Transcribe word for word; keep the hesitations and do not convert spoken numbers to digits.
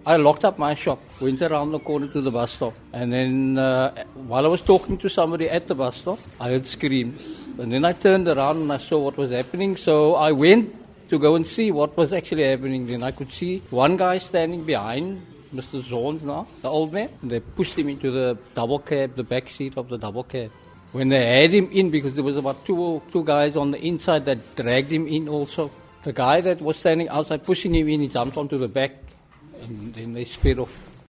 I locked up my shop, went around the corner to the bus stop, and then uh, while I was talking to somebody at the bus stop, I heard screams. And then I turned around and I saw what was happening, so I went to go and see what was actually happening. Then I could see one guy standing behind Mister Zones now, the old man, and they pushed him into the double cab, the back seat of the double cab. When they had him in, because there was about two two guys on the inside that dragged him in also. The guy that was standing outside pushing him in, he jumped onto the back, and then they sped off.